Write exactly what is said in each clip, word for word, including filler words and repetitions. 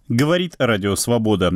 Говорит Радио Свобода.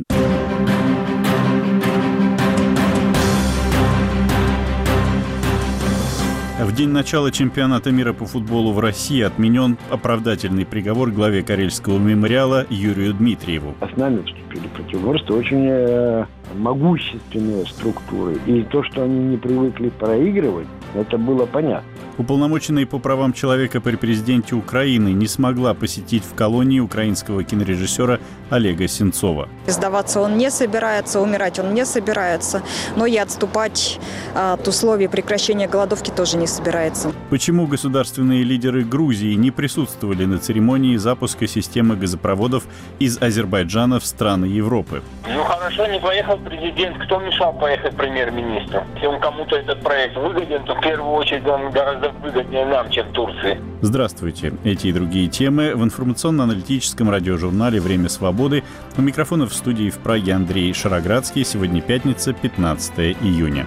В день начала чемпионата мира по футболу в России отменен оправдательный приговор главе Карельского мемориала Юрию Дмитриеву. С нами вступили противоборства очень э, могущественные структуры. И то, что они не привыкли проигрывать, это было понятно. Уполномоченная по правам человека при президенте Украины не смогла посетить в колонии украинского кинорежиссера Олега Сенцова. Сдаваться он не собирается, умирать он не собирается, но и отступать от условий прекращения голодовки тоже не собирается. Почему государственные лидеры Грузии не присутствовали на церемонии запуска системы газопроводов из Азербайджана в страны Европы? Ну хорошо, не поехал президент. Кто мешал поехать премьер-министру? Если он кому-то этот проект выгоден, то в первую очередь он гораздо выгоднее нам, чем Турции. Здравствуйте. Эти и другие темы в информационно-аналитическом радиожурнале «Время свободы». У микрофона в студии в Праге Андрей Шароградский. Сегодня пятница, пятнадцатое июня.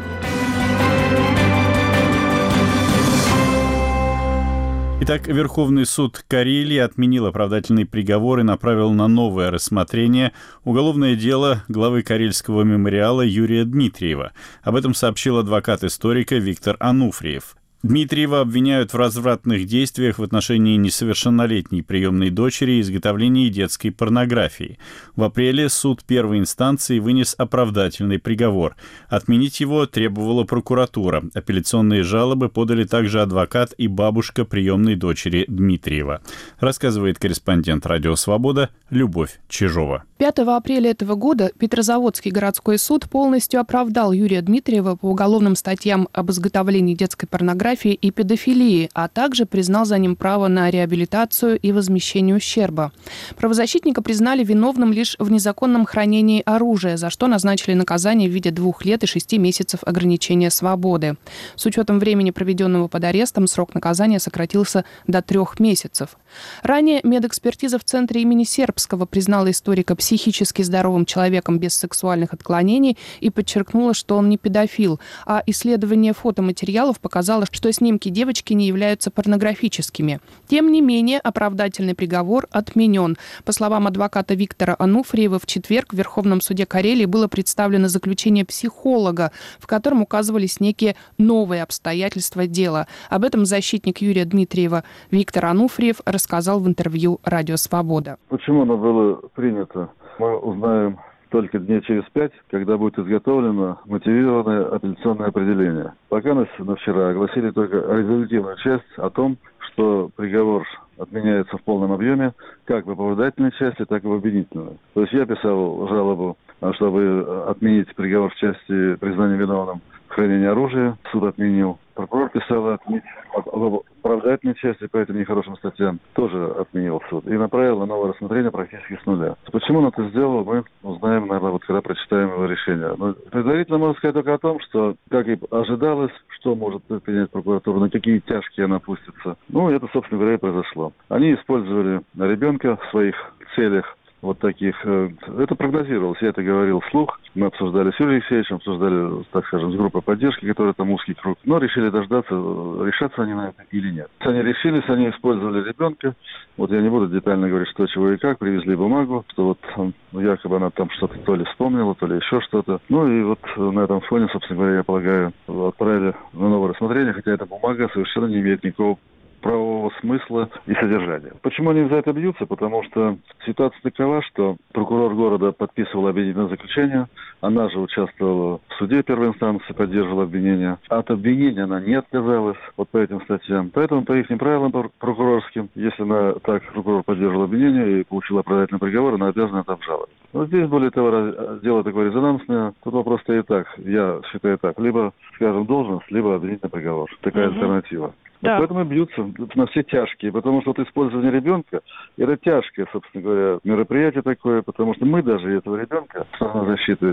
Итак, Верховный суд Карелии отменил оправдательный приговор и направил на новое рассмотрение уголовное дело главы Карельского мемориала Юрия Дмитриева. Об этом сообщил адвокат историка Виктор Ануфриев. Дмитриева обвиняют в развратных действиях в отношении несовершеннолетней приемной дочери и изготовлении детской порнографии. В апреле суд первой инстанции вынес оправдательный приговор. Отменить его требовала прокуратура. Апелляционные жалобы подали также адвокат и бабушка приемной дочери Дмитриева. Рассказывает корреспондент «Радио Свобода» Любовь Чижова. пятого апреля этого года Петрозаводский городской суд полностью оправдал Юрия Дмитриева по уголовным статьям об изготовлении детской порнографии и педофилии, а также признал за ним право на реабилитацию и возмещение ущерба. Правозащитника признали виновным лишь в незаконном хранении оружия, за что назначили наказание в виде двух лет и шести месяцев ограничения свободы. С учетом времени, проведенного под арестом, срок наказания сократился до трех месяцев. Ранее медэкспертиза в центре имени Сербского признала историка психически здоровым человеком без сексуальных отклонений и подчеркнула, что он не педофил, а исследование фотоматериалов показало, что снимки девочки не являются порнографическими. Тем не менее, оправдательный приговор отменен. По словам адвоката Виктора Ануфриева, в четверг в Верховном суде Карелии было представлено заключение психолога, в котором указывались некие новые обстоятельства дела. Об этом защитник Юрия Дмитриева Виктор Ануфриев рассказал в интервью «Радио Свобода». Почему оно было принято, мы узнаем только дней через пять, когда будет изготовлено мотивированное апелляционное определение. Пока нас на вчера огласили только резолютивную часть о том, что приговор отменяется в полном объеме, как в оправдательной части, так и в обвинительной. То есть я писал жалобу, чтобы отменить приговор в части признания виновным в хранении оружия. Суд отменил. Прокурор писал отменить в оправдательной части по этим нехорошим статьям. Тоже отменил суд. И направил на новое рассмотрение практически с нуля. Почему он это сделал, мы узнаем, наверное, вот когда прочитаем его решение. Но предварительно можно сказать только о том, что, как и ожидалось, что может принять прокуратура, на какие тяжкие она пустится. Ну, это, собственно говоря, и произошло. Они использовали ребенка в своих целях. Вот таких. Это прогнозировалось, я это говорил вслух. Мы обсуждали с Юрием Алексеевичем, обсуждали, так скажем, с группой поддержки, которая там узкий круг. Но решили дождаться, решатся они на это или нет. Они решились, они использовали ребенка. Вот я не буду детально говорить, что, чего и как. Привезли бумагу, что вот ну, якобы она там что-то то ли вспомнила, то ли еще что-то. Ну и вот на этом фоне, собственно говоря, я полагаю, отправили на новое рассмотрение, хотя эта бумага совершенно не имеет никакого правового смысла и содержания. Почему они за это бьются? Потому что ситуация такова, что прокурор города подписывал обвинительное заключение, она же участвовала в суде первой инстанции, поддерживала обвинение. От обвинения она не отказалась вот по этим статьям. Поэтому по их правилам прокурорским, если она так, прокурор поддерживал обвинение и получил оправдательный приговор, она обязана это обжаловать. Но здесь, более того, дело такое резонансное. Тут вопрос стоит так, я считаю так, либо, скажем, должность, либо обвинительный приговор. Такая угу. альтернатива. Да. Вот поэтому бьются на все тяжкие, потому что вот использование ребенка – это тяжкое, собственно говоря, мероприятие такое, потому что мы даже этого ребенка, сторона защиты,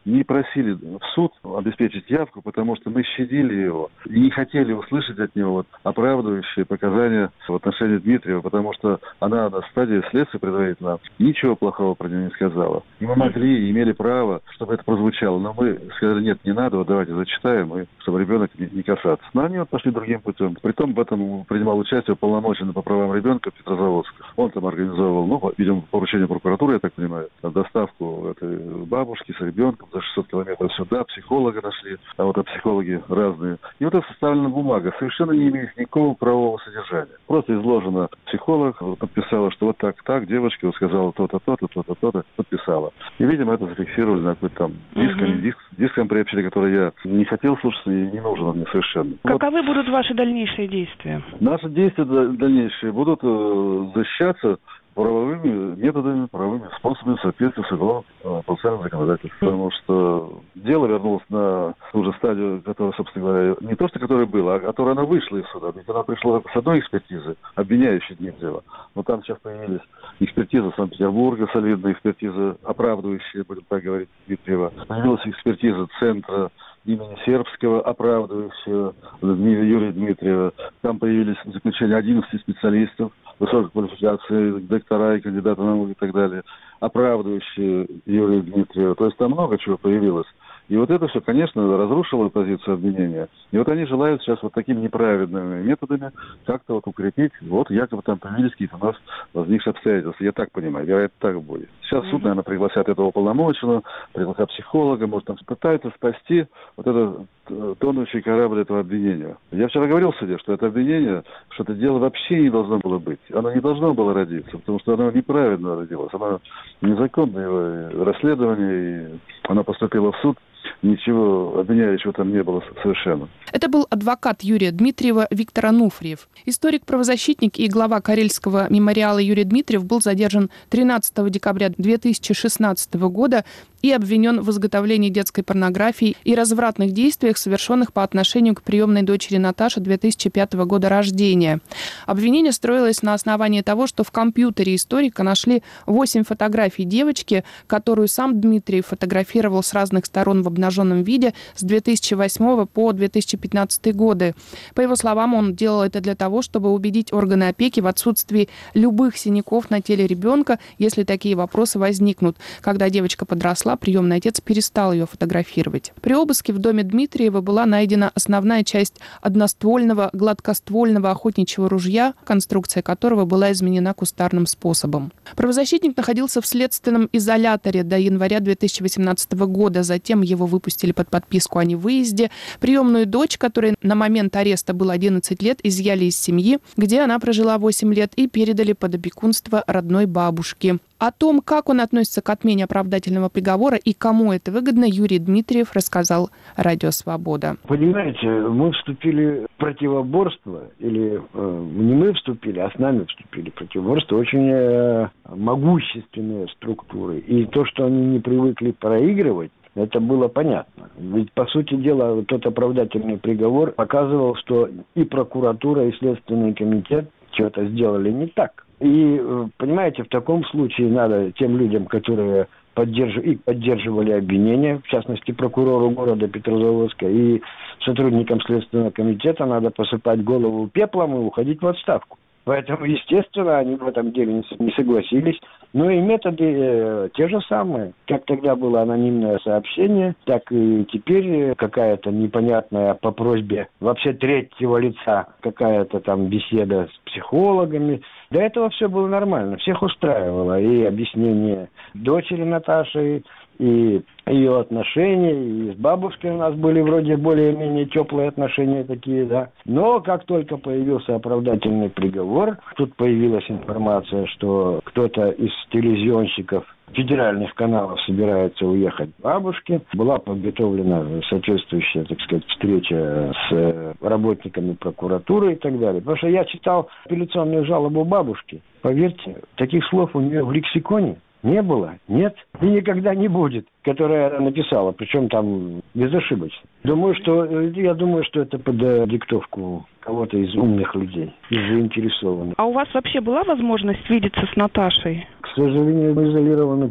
не просили в суд обеспечить явку, потому что мы щадили его и не хотели услышать от него вот оправдывающие показания в отношении Дмитриева, потому что она на стадии следствия предварительно ничего плохого про него не сказала. И мы могли и имели право, чтобы это прозвучало, но мы сказали, нет, не надо, вот давайте зачитаем, и чтобы ребенок не, не касаться. Но они вот пошли другим путем. Притом в этом принимал участие уполномоченный по правам ребенка Петрозаводск. Он там организовывал, ну, видимо, поручение прокуратуры, я так понимаю, доставку этой бабушки с ребенком за шестьсот километров сюда, психолога нашли, а вот а психологи разные. И вот это составлена бумага, совершенно не имеет никакого правового содержания. Просто изложено, психолог подписала, что вот так, так, девочка вот сказала то-то, то-то, то-то, то-то, подписала. И, видимо, это зафиксировали на какой-то там диском, uh-huh. диск, диском приобщили, который я не хотел слушать и не нужен он мне совершенно. Каковы вот. будут ваши дальнейшие действия? Наши действия дальнейшие будут э, защищаться правовыми методами, правовыми способами в соответствии с уголовным процессуальным законодательством. Потому что дело вернулось на ту же стадию, которая, собственно говоря, не то, что которая была, а которая она вышла из суда. Ведь она пришла с одной экспертизы, обвиняющей Дмитриева. Но там сейчас появились экспертизы Санкт-Петербурга, солидная экспертиза, оправдывающая, будем так говорить, Дмитриева. Появилась экспертиза Центра имени Сербского, оправдывающего Юрия Дмитриева. Там появились заключения одиннадцати специалистов высокой квалификации, доктора и кандидаты наук и так далее, оправдывающие Юрия Дмитриева. То есть там много чего появилось. И вот это все, конечно, разрушило позицию обвинения. И вот они желают сейчас вот такими неправедными методами как-то вот укрепить, вот якобы там появились какие-то у нас возникшие обстоятельства. Я так понимаю, вероятно, так будет. Сейчас суд, наверное, пригласят этого уполномоченного, пригласят психолога, может, там пытаются спасти вот этот тонущий корабль этого обвинения. Я вчера говорил в суде, что это обвинение, что это дело вообще не должно было быть. Оно не должно было родиться, потому что оно неправильно родилось. Оно незаконное расследование, и оно поступило в суд. Ничего обвиняющего там не было совершенно. Это был адвокат Юрия Дмитриева Виктор Ануфриев. Историк-правозащитник и глава Карельского мемориала Юрий Дмитриев был задержан тринадцатого декабря две тысячи шестнадцатого года и обвинен в изготовлении детской порнографии и развратных действиях, совершенных по отношению к приемной дочери Наташи две тысячи пятого года рождения. Обвинение строилось на основании того, что в компьютере историка нашли восемь фотографий девочки, которую сам Дмитриев фотографировал с разных сторон в обнаженном виде с две тысячи восьмого по две тысячи пятнадцатый годы. По его словам, он делал это для того, чтобы убедить органы опеки в отсутствии любых синяков на теле ребенка, если такие вопросы возникнут. Когда девочка подросла, приемный отец перестал ее фотографировать. При обыске в доме Дмитриева была найдена основная часть одноствольного гладкоствольного охотничьего ружья, конструкция которого была изменена кустарным способом. Правозащитник находился в следственном изоляторе до января две тысячи восемнадцатого года. Затем его выпустили под подписку о невыезде. Приемную дочь, которой на момент ареста было одиннадцать лет, изъяли из семьи, где она прожила восемь лет, и передали под опекунство родной бабушки. О том, как он относится к отмене оправдательного приговора и кому это выгодно, Юрий Дмитриев рассказал Радио Свобода. Понимаете, мы вступили в противоборство, или э, не мы вступили, а с нами вступили в противоборство очень э, могущественные структуры. И то, что они не привыкли проигрывать, это было понятно. Ведь, по сути дела, тот оправдательный приговор показывал, что и прокуратура, и Следственный комитет что-то сделали не так. И, понимаете, в таком случае надо тем людям, которые поддерживали, и поддерживали обвинения, в частности, прокурору города Петрозаводска и сотрудникам Следственного комитета, надо посыпать голову пеплом и уходить в отставку. Поэтому, естественно, они в этом деле не согласились. Но и методы э, те же самые. Как тогда было анонимное сообщение, так и теперь какая-то непонятная по просьбе вообще третьего лица какая-то там беседа с психологами. До этого все было нормально, всех устраивало. И объяснение дочери Наташи, и ее отношения, и с бабушкой у нас были вроде более-менее теплые отношения такие, да. Но как только появился оправдательный приговор, тут появилась информация, что кто-то из телевизионщиков федеральных каналов собирается уехать к бабушке. Была подготовлена соответствующая, так сказать, встреча с работниками прокуратуры и так далее. Потому что я читал апелляционную жалобу бабушки. Поверьте, таких слов у нее в лексиконе не было, нет и никогда не будет, которая она написала, причем там безошибочно. Думаю, что я думаю, что это под диктовку кого-то из умных людей, из заинтересованных. А у вас вообще была возможность видеться с Наташей? К сожалению, мы изолированы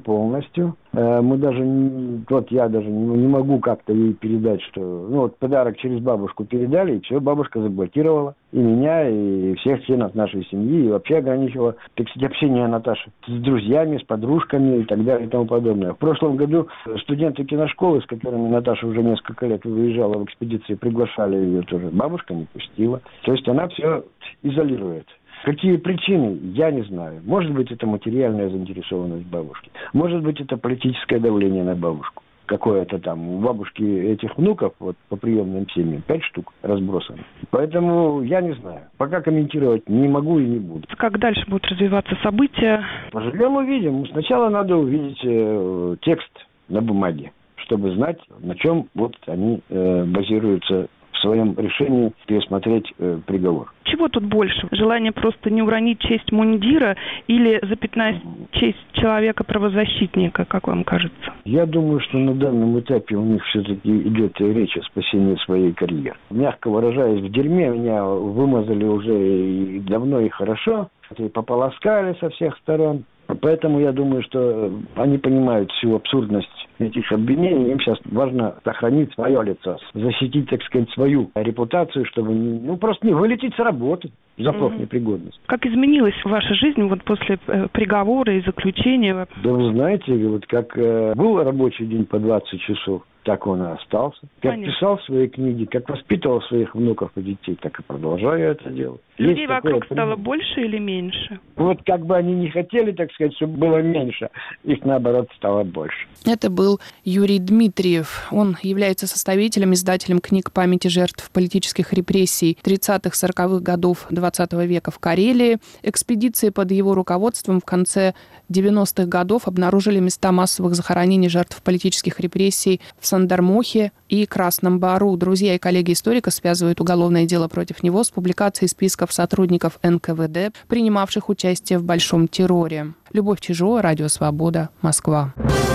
полностью. Мы даже, вот я даже не могу как-то ей передать, что, ну вот подарок через бабушку передали, и все, бабушка заблокировала и меня, и всех членов нашей семьи, и вообще ограничила, так сказать, общение Наташи с друзьями, с подружками и так далее и тому подобное. В прошлом году студенты киношколы, с которыми Наташа уже несколько лет выезжала в экспедиции, приглашали ее тоже. Бабушка не пустила. То есть она все изолирует. Какие причины, я не знаю. Может быть, это материальная заинтересованность бабушки. Может быть, это политическое давление на бабушку. Какое-то там. У бабушки этих внуков, вот по приемным семьям, пять штук разбросаны. Поэтому я не знаю. Пока комментировать не могу и не буду. Как дальше будут развиваться события? Поживем, увидим. Сначала надо увидеть э, текст на бумаге, чтобы знать, на чем вот они э, базируются в своем решении пересмотреть э, приговор. Чего тут больше? Желание просто не уронить честь мундира или запятнать честь человека-правозащитника, как вам кажется? Я думаю, что на данном этапе у них все-таки идет речь о спасении своей карьеры. Мягко выражаясь, в дерьме меня вымазали уже и давно и хорошо, и пополоскали со всех сторон. Поэтому я думаю, что они понимают всю абсурдность этих обвинений. Им сейчас важно сохранить свое лицо, защитить, так сказать, свою репутацию, чтобы не, ну, просто не вылететь с работы за профнепригодность. Как изменилась ваша жизнь вот после э, приговора и заключения? Да вы знаете, вот как э, был рабочий день по двадцать часов, так он и остался. Как Понятно. Писал свои книги, как воспитывал своих внуков и детей, так и продолжаю это делать. Людей Есть вокруг такое... стало больше или меньше? Вот как бы они не хотели, так сказать, чтобы было меньше, их наоборот стало больше. Это был Юрий Дмитриев. Он является составителем, издателем книг памяти жертв политических репрессий тридцатых-сороковых годов двадцатого века в Карелии. Экспедиции под его руководством в конце девяностых годов обнаружили места массовых захоронений жертв политических репрессий в Сандармохе и Красном Бару. Друзья и коллеги историка связывают уголовное дело против него с публикацией списков сотрудников эн ка вэ дэ, принимавших участие в Большом терроре. Любовь Чижова, Радио Свобода, Москва.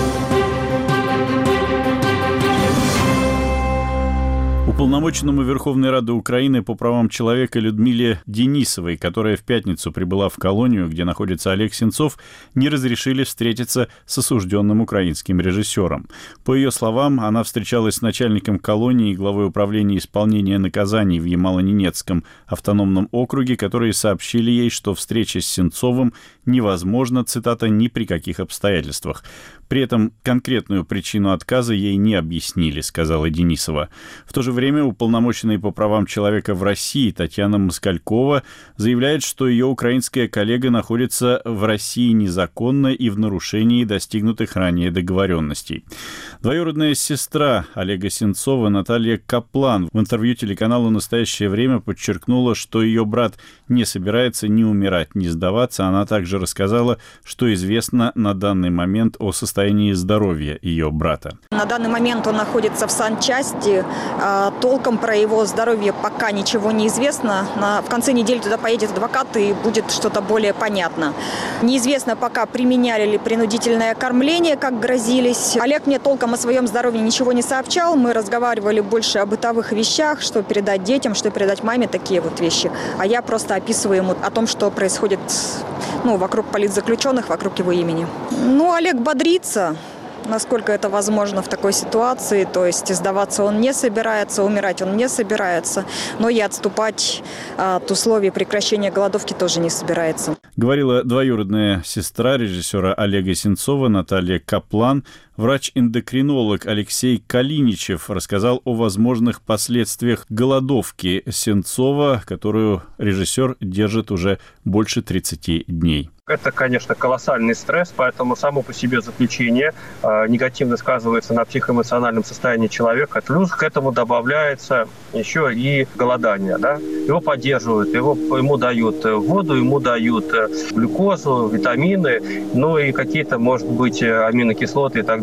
Уполномоченному Верховной Рады Украины по правам человека Людмиле Денисовой, которая в пятницу прибыла в колонию, где находится Олег Сенцов, не разрешили встретиться с осужденным украинским режиссером. По ее словам, она встречалась с начальником колонии и главой управления исполнения наказаний в Ямало-Ненецком автономном округе, которые сообщили ей, что встреча с Сенцовым невозможна, цитата, ни при каких обстоятельствах. При этом конкретную причину отказа ей не объяснили, сказала Денисова. В то же время уполномоченный по правам человека в России Татьяна Москалькова заявляет, что ее украинская коллега находится в России незаконно и в нарушении достигнутых ранее договоренностей. Двоюродная сестра Олега Сенцова Наталья Каплан в интервью телеканалу «Настоящее время» подчеркнула, что ее брат не собирается ни умирать, ни сдаваться. Она также рассказала, что известно на данный момент о состоянии здоровья ее брата. На данный момент он находится в санчасти. Толком про его здоровье пока ничего не известно. На, в конце недели туда поедет адвокат и будет что-то более понятно. Неизвестно пока, применяли ли принудительное кормление, как грозились. Олег мне толком о своем здоровье ничего не сообщал. Мы разговаривали больше о бытовых вещах, что передать детям, что передать маме, такие вот вещи. А я просто описываю ему о том, что происходит, ну, вокруг политзаключенных, вокруг его имени. Ну, Олег бодрится, насколько это возможно в такой ситуации. То есть сдаваться он не собирается, умирать он не собирается, но и отступать от условий прекращения голодовки тоже не собирается. Говорила двоюродная сестра режиссера Олега Сенцова Наталья Каплан. Врач-эндокринолог Алексей Калиничев рассказал о возможных последствиях голодовки Сенцова, которую режиссер держит уже больше тридцати дней. Это, конечно, колоссальный стресс, поэтому само по себе заключение э, негативно сказывается на психоэмоциональном состоянии человека. Плюс к этому добавляется еще и голодание. Да? Его поддерживают, его, ему дают воду, ему дают глюкозу, витамины, ну и какие-то, может быть, аминокислоты и так далее.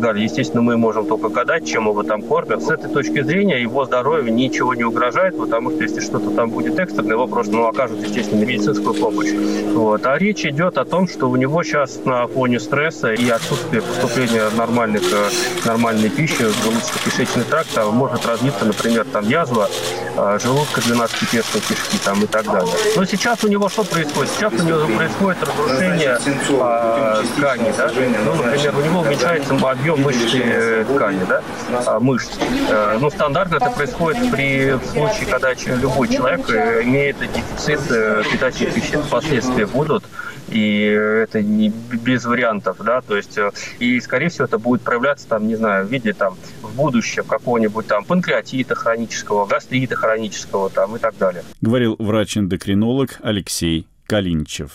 далее. Естественно, мы можем только гадать, чем его там кормят. С этой точки зрения его здоровью ничего не угрожает, потому что если что-то там будет экстренное, его просто ну, окажут, естественно, медицинскую помощь. Вот. А речь идет о том, что у него сейчас на фоне стресса и отсутствия поступления нормальных, нормальной пищи в желудочно-кишечный тракт может развиться, например, там язва желудка двенадцатиперстной кишки там, и так далее. Но сейчас у него что происходит? Сейчас у него происходит разрушение а, ткани. Да? Ну, например, у него уменьшается объем мышечной ткани, да? а, мышц. А, ну, стандартно это происходит при случае, когда любой человек имеет дефицит питательных веществ. Последствия будут. И это не без вариантов, да, то есть, и, скорее всего, это будет проявляться, там, не знаю, в виде, там, в будущем какого-нибудь, там, панкреатита хронического, гастрита хронического, там, и так далее. Говорил врач-эндокринолог Алексей Калинчев.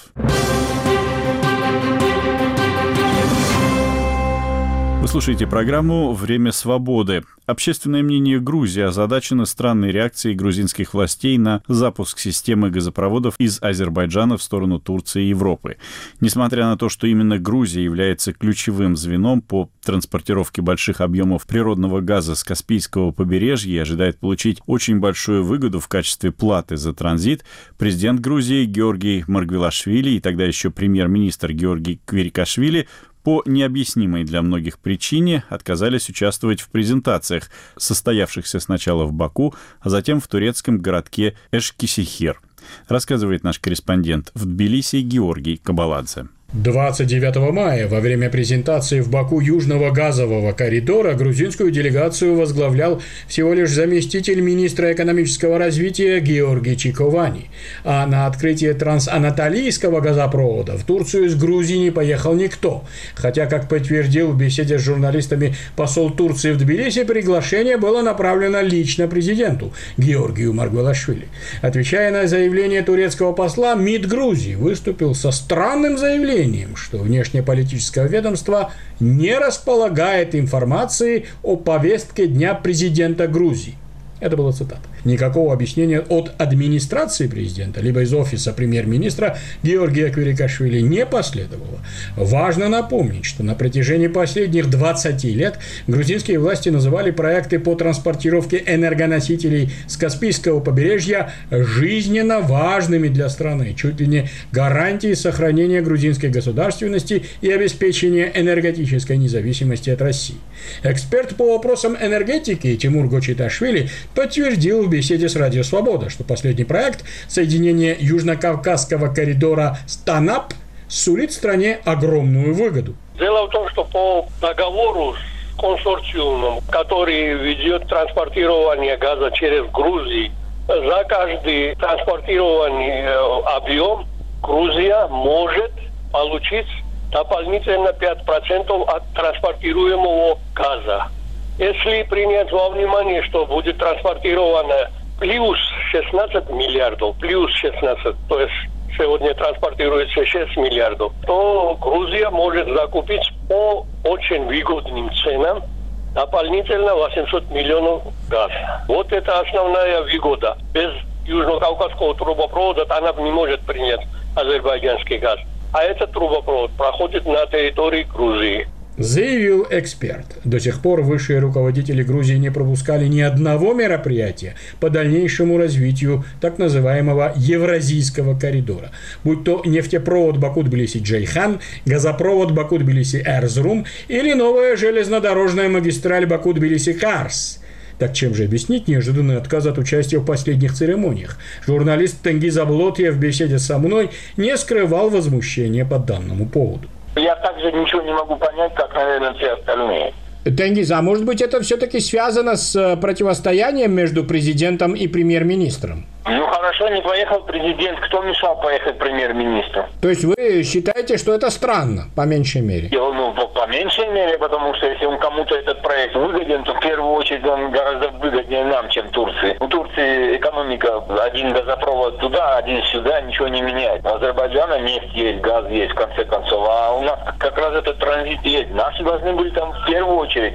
Вы слушаете программу «Время свободы». Общественное мнение Грузии озадачено странной реакцией грузинских властей на запуск системы газопроводов из Азербайджана в сторону Турции и Европы. Несмотря на то, что именно Грузия является ключевым звеном по транспортировке больших объемов природного газа с Каспийского побережья и ожидает получить очень большую выгоду в качестве платы за транзит, президент Грузии Георгий Маргвелашвили и тогда еще премьер-министр Георгий Квирикашвили по необъяснимой для многих причине отказались участвовать в презентациях, состоявшихся сначала в Баку, а затем в турецком городке Эшкисехир. Рассказывает наш корреспондент в Тбилиси Георгий Кабаладзе. двадцать девятого мая во время презентации в Баку Южного газового коридора грузинскую делегацию возглавлял всего лишь заместитель министра экономического развития Георгий Чиковани. А на открытие трансанатолийского газопровода в Турцию из Грузии не поехал никто. Хотя, как подтвердил в беседе с журналистами посол Турции в Тбилиси, приглашение было направлено лично президенту Георгию Маргвелашвили. Отвечая на заявление турецкого посла, МИД Грузии выступил со странным заявлением, что внешнеполитическое ведомство не располагает информацией о повестке дня президента Грузии. Это была цитата. Никакого объяснения от администрации президента, либо из офиса премьер-министра Георгия Квирикашвили не последовало. Важно напомнить, что на протяжении последних двадцати лет грузинские власти называли проекты по транспортировке энергоносителей с Каспийского побережья жизненно важными для страны, чуть ли не гарантией сохранения грузинской государственности и обеспечения энергетической независимости от России. Эксперт по вопросам энергетики Тимур Гочиташвили подтвердил в беседе с Радио Свобода, что последний проект соединения Южно-Кавказского коридора с ТАНАП сулит стране огромную выгоду. Дело в том, что по договору с консорциумом, который ведет транспортирование газа через Грузию, за каждый транспортированный объем Грузия может получить дополнительно пять процентов от транспортируемого газа. Если принять во внимание, что будет транспортировано плюс шестнадцать миллиардов, плюс шестнадцать, то есть сегодня транспортируется шесть миллиардов, то Грузия может закупить по очень выгодным ценам дополнительно восемьсот миллионов газа. Вот это основная выгода. Без Южно-Кавказского трубопровода она не может принять азербайджанский газ. А этот трубопровод проходит на территории Грузии. Заявил эксперт. До сих пор высшие руководители Грузии не пропускали ни одного мероприятия по дальнейшему развитию так называемого Евразийского коридора. Будь то нефтепровод Баку-Тбилиси-Джейхан, газопровод Баку-Тбилиси-Эрзрум или новая железнодорожная магистраль Баку-Тбилиси-Карс. Так чем же объяснить неожиданный отказ от участия в последних церемониях? Журналист Тенгиз Аблотьев в беседе со мной не скрывал возмущения по данному поводу. Я также ничего не могу понять, как, наверное, все остальные. Тенгиз, а может быть это все-таки связано с противостоянием между президентом и премьер-министром? Ну хорошо, не поехал президент. Кто мешал поехать премьер-министру? То есть вы считаете, что это странно, по меньшей мере? Ну, по, по меньшей мере, потому что если он кому-то этот проект выгоден, то в первую очередь он гораздо выгоднее нам, чем Турции. У Турции экономика, один газопровод туда, один сюда, ничего не меняет. У Азербайджана нефть есть, газ есть, в конце концов. А у нас как раз этот транзит есть. Наши должны были там в первую очередь быть.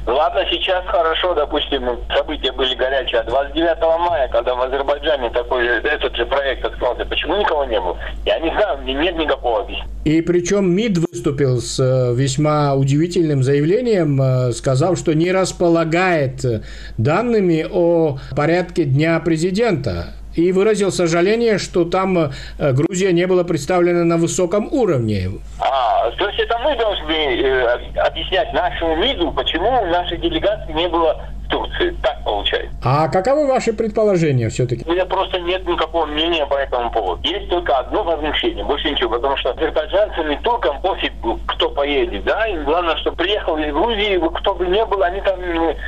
Ладно, сейчас хорошо, допустим, события были горячие. А двадцать девятого мая, когда в Азербайджане такой этот же проект открылся, почему никого не было? Я не знаю, мне нет никакого объяснения. И причем МИД выступил с весьма удивительным заявлением, сказав, что не располагает данными о порядке Дня президента. И выразил сожаление, что там Грузия не была представлена на высоком уровне. А, то есть это мы должны э, объяснять нашему МИДу, почему нашей делегации не было в Турции. Так получается. А каковы ваши предположения все-таки? У меня просто нет никакого мнения по этому поводу. Есть только одно возмущение, больше ничего. Потому что азербайджанцам и туркам пофиг, кто поедет, да? Им главное, что приехал из Грузии, кто бы ни был, они там...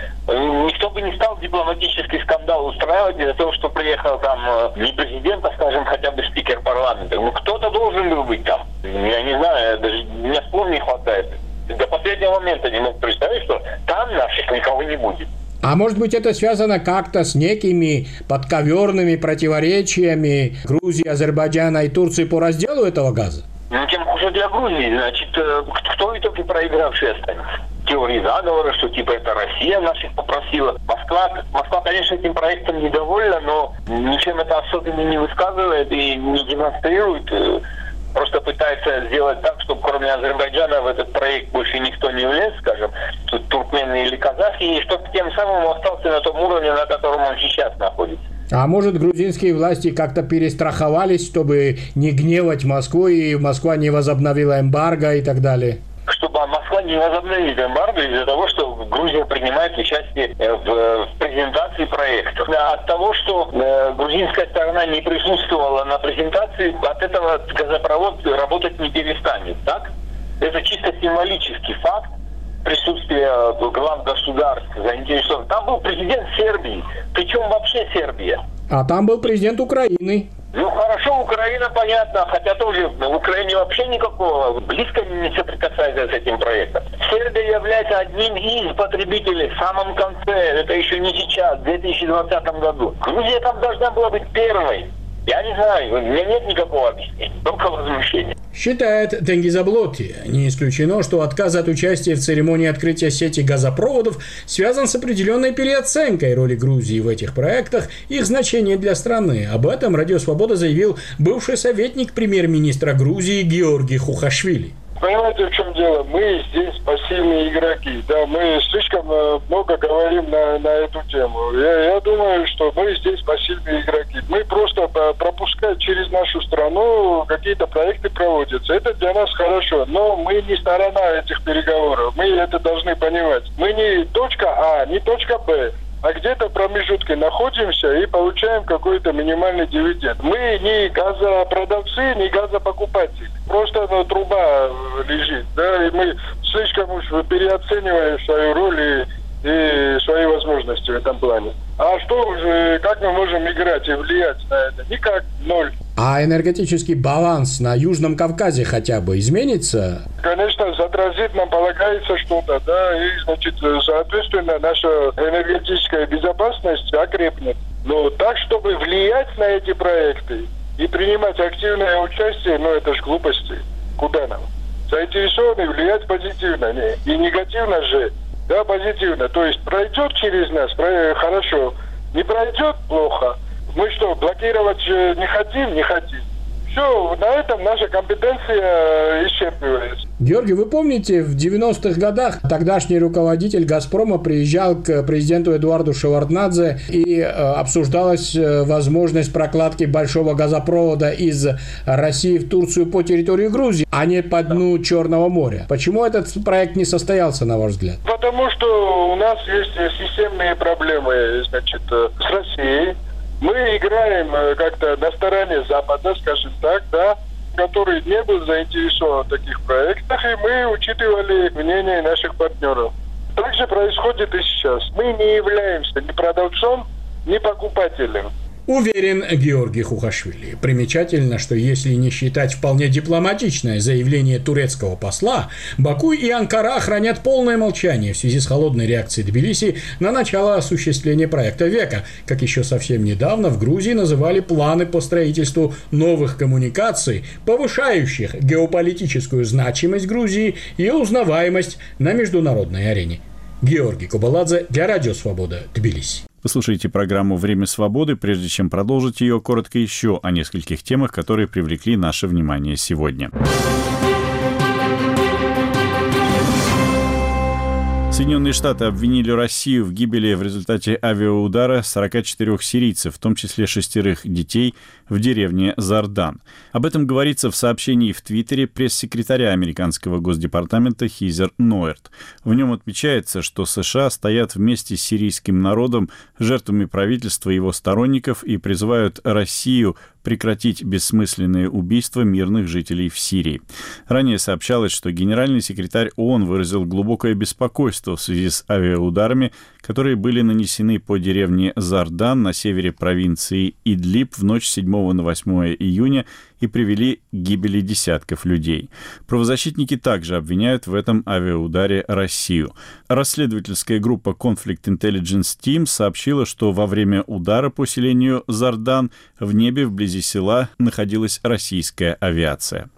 Никто бы не стал дипломатический скандал устраивать из-за того, что приехал там не президент, а, скажем, хотя бы спикер парламента. Ну, кто-то должен был быть там. Я не знаю, даже меня слов не хватает. До последнего момента не мог представить, что там наших никого не будет. А может быть, это связано как-то с некими подковерными противоречиями Грузии, Азербайджана и Турции по разделу этого газа? Ну, тем хуже для Грузии. Значит, кто в итоге проигравший останется? Теории заговора, что типа это Россия наших попросила. Москва, Москва, конечно, этим проектом недовольна, но ничем это особенно не высказывает и не демонстрирует. Просто пытается сделать так, чтобы кроме Азербайджана в этот проект больше никто не влез, скажем, туркмены или казахи, и чтобы тем самым остался на том уровне, на котором он сейчас находится. А может, грузинские власти как-то перестраховались, чтобы не гневать Москву, и Москва не возобновила эмбарго и так далее? Чтобы Москва не возобновила эмбарго из-за того, что Грузия принимает участие в, в презентации проекта. От того, что э, грузинская сторона не присутствовала на презентации, от этого газопровод работать не перестанет, так? Это чисто символический факт присутствия глав государств заинтересован. Там был президент Сербии, причем вообще Сербия. А там был президент Украины. Ну хорошо, Украина, понятно, хотя тоже в Украине вообще никакого, близко не соприкасается с этим проектом. Сербия является одним из потребителей в самом конце, это еще не сейчас, в две тысячи двадцатом году. Грузия там должна была быть первой. Я не знаю, у меня нет никакого объяснения, только возмущения. Считает Тенгизаблоти. Не исключено, что отказ от участия в церемонии открытия сети газопроводов связан с определенной переоценкой роли Грузии в этих проектах и их значения для страны. Об этом Радио Свобода заявил бывший советник премьер-министра Грузии Георгий Хухашвили. Понимаете, в чем дело? Мы здесь пассивные игроки. Да, мы слишком много говорим на, на эту тему. Я, я думаю, что мы здесь пассивные игроки. Мы просто пропускаем через нашу страну, какие-то проекты проводятся. Это для нас хорошо. Но мы не сторона этих переговоров. Мы это должны понимать. Мы не точка А, не точка Б. А где-то в промежутке находимся и получаем какой-то минимальный дивиденд. Мы не газопродавцы, не газопокупатели. Просто ну, труба лежит, да, и мы слишком уж переоцениваем свою роль и, и свои возможности в этом плане. А что уже, как мы можем играть и влиять на это? Никак, ноль. А энергетический баланс на Южном Кавказе хотя бы изменится? Конечно, заотразит нам полагается что-то, да, и, значит, соответственно, наша энергетическая безопасность окрепнет. Но так, чтобы влиять на эти проекты и принимать активное участие, ну, это ж глупости. Куда нам? Заинтересованы влиять позитивно, не, и негативно же, да, позитивно. То есть пройдет через нас, хорошо, не пройдет, плохо. Мы что, блокировать не хотим? Не хотим. Все, на этом наша компетенция исчерпывается. Георгий, вы помните, в девяностых годах тогдашний руководитель «Газпрома» приезжал к президенту Эдуарду Шеварднадзе и э, обсуждалась э, возможность прокладки большого газопровода из России в Турцию по территории Грузии, а не по дну Черного моря. Почему этот проект не состоялся, на ваш взгляд? Потому что у нас есть системные проблемы, значит, с Россией. Мы играем как-то на стороне Запада, скажем так, да, который не был заинтересован в таких проектах, и мы учитывали мнение наших партнеров. Так же происходит и сейчас. Мы не являемся ни продавцом, ни покупателем. Уверен Георгий Хухашвили. Примечательно, что если не считать вполне дипломатичное заявление турецкого посла, Баку и Анкара хранят полное молчание в связи с холодной реакцией Тбилиси на начало осуществления проекта века, как еще совсем недавно в Грузии называли планы по строительству новых коммуникаций, повышающих геополитическую значимость Грузии и узнаваемость на международной арене. Георгий Кубаладзе для Радио Свобода, Тбилиси. Вы слушаете программу «Время свободы». Прежде чем продолжить ее, коротко еще о нескольких темах, которые привлекли наше внимание сегодня. Соединенные Штаты обвинили Россию в гибели в результате авиаудара сорока четырёх сирийцев, в том числе шестерых детей, в деревне Зардан. Об этом говорится в сообщении в Твиттере пресс-секретаря американского госдепартамента Хизер Ноэрт. В нем отмечается, что США стоят вместе с сирийским народом, жертвами правительства и его сторонников, и призывают Россию прекратить бессмысленные убийства мирных жителей в Сирии. Ранее сообщалось, что генеральный секретарь ООН выразил глубокое беспокойство в связи с авиаударами, которые были нанесены по деревне Зардан на севере провинции Идлиб в ночь с седьмого на восьмое июня и привели к гибели десятков людей. Правозащитники также обвиняют в этом авиаударе Россию. Расследовательская группа Conflict Intelligence Team сообщила, что во время удара по селению Зардан в небе вблизи села находилась российская авиация.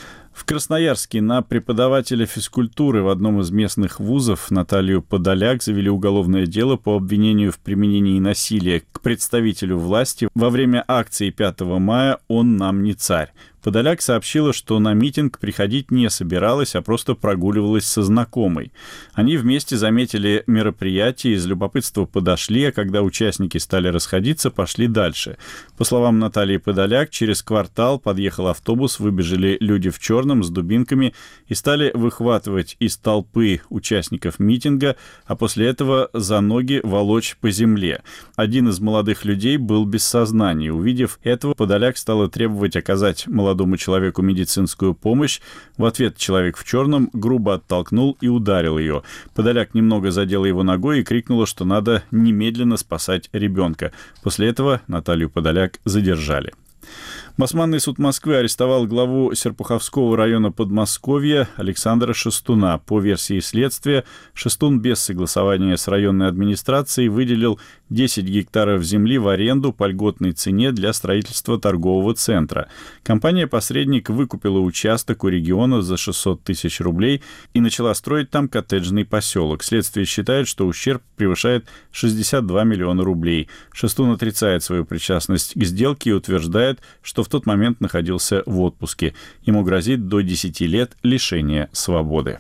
В Красноярске на преподавателя физкультуры в одном из местных вузов Наталью Подоляк завели уголовное дело по обвинению в применении насилия к представителю власти во время акции пятого мая «Он нам не царь». Подоляк сообщила, что на митинг приходить не собиралась, а просто прогуливалась со знакомой. Они вместе заметили мероприятие, из любопытства подошли, а когда участники стали расходиться, пошли дальше. По словам Натальи Подоляк, через квартал подъехал автобус, выбежали люди в черном с дубинками и стали выхватывать из толпы участников митинга, а после этого за ноги волочь по земле. Один из молодых людей был без сознания. Увидев этого, Подоляк стала требовать оказать молодому молодому человеку медицинскую помощь. В ответ человек в черном грубо оттолкнул и ударил ее. Подоляк немного задела его ногой и крикнула, что надо немедленно спасать ребенка. После этого Наталью Подоляк задержали. Басманный суд Москвы арестовал главу Серпуховского района Подмосковья Александра Шестуна. По версии следствия, Шестун без согласования с районной администрацией выделил десять гектаров земли в аренду по льготной цене для строительства торгового центра. Компания-посредник выкупила участок у региона за шестьсот тысяч рублей и начала строить там коттеджный поселок. Следствие считает, что ущерб превышает шестьдесят два миллиона рублей. Шестун отрицает свою причастность к сделке и утверждает, что в тот момент находился в отпуске. Ему грозит до десяти лет лишения свободы.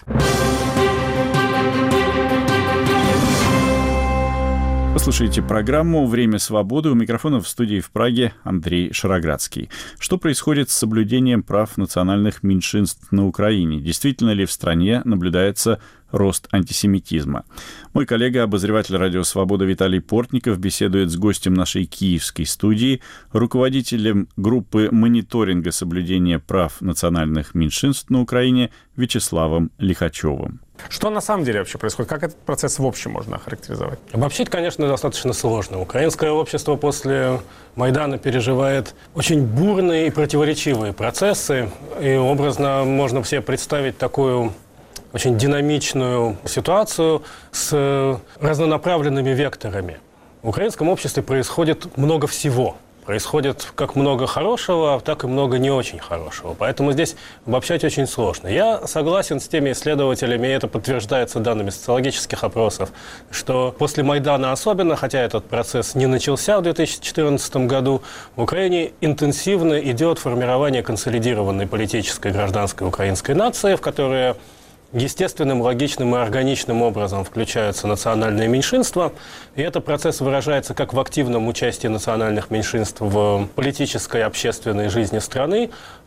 Вы слушаете программу «Время свободы». У микрофона в студии в Праге Андрей Шароградский. Что происходит с соблюдением прав национальных меньшинств на Украине? Действительно ли в стране наблюдается рост антисемитизма? Мой коллега, обозреватель «Радио Свобода» Виталий Портников беседует с гостем нашей киевской студии, руководителем группы мониторинга соблюдения прав национальных меньшинств на Украине Вячеславом Лихачевым. Что на самом деле вообще происходит? Как этот процесс в общем можно охарактеризовать? Обобщить, конечно, достаточно сложно. Украинское общество после Майдана переживает очень бурные и противоречивые процессы. И образно можно себе представить такую очень динамичную ситуацию с разнонаправленными векторами. В украинском обществе происходит много всего. Происходит как много хорошего, так и много не очень хорошего. Поэтому здесь обобщать очень сложно. Я согласен с теми исследователями, и это подтверждается данными социологических опросов, что после Майдана особенно, хотя этот процесс не начался в две тысячи четырнадцатом году, в Украине интенсивно идет формирование консолидированной политической гражданской украинской нации, в которой естественным, логичным и органичным образом включаются национальные меньшинства. И этот процесс выражается как в активном участии национальных меньшинств в политической и общественной жизни страны,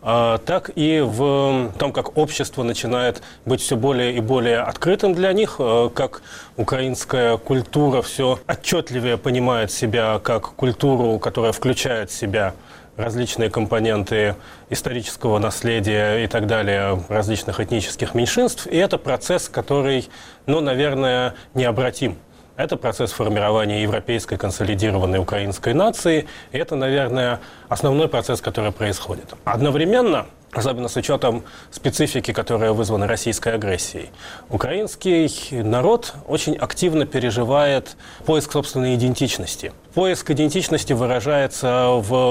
так и в том, как общество начинает быть все более и более открытым для них, как украинская культура все отчетливее понимает себя как культуру, которая включает в себя различные компоненты исторического наследия и так далее различных этнических меньшинств. И это процесс, который, ну, наверное, необратим. Это процесс формирования европейской консолидированной украинской нации. И это, наверное, основной процесс, который происходит. Одновременно, особенно с учетом специфики, которая вызвана российской агрессией, украинский народ очень активно переживает поиск собственной идентичности. Поиск идентичности выражается в